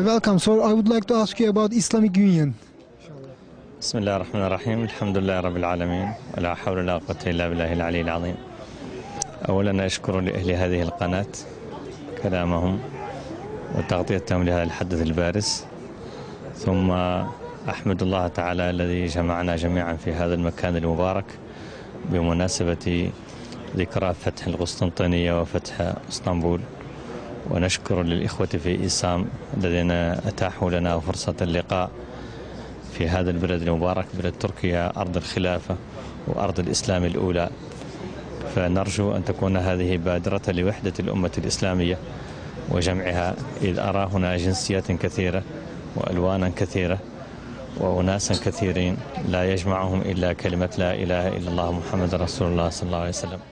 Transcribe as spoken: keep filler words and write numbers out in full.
welcome. So I would like to ask you about Islamic Union. بسم الله الرحمن الرحيم. الحمد لله رب العالمين ولا حول ولا قوة إلا بالله العلي العظيم. أولا أشكر لأهل هذه القناة كلامهم وتغطيتهم لهذا الحدث البارز، ثم أحمد الله تعالى الذي جمعنا جميعا في هذا المكان المبارك بمناسبة ذكرى فتح القسطنطينية وفتح اسطنبول، ونشكر للإخوة في إيسام الذين أتاحوا لنا فرصة اللقاء في هذا البلد المبارك، بلد تركيا، أرض الخلافة وأرض الإسلام الأولى. فنرجو أن تكون هذه بادرة لوحدة الأمة الإسلامية وجمعها، إذ أرى هنا جنسيات كثيرة وألوانا كثيرة وأناسا كثيرين لا يجمعهم إلا كلمة لا إله إلا الله محمد رسول الله صلى الله عليه وسلم.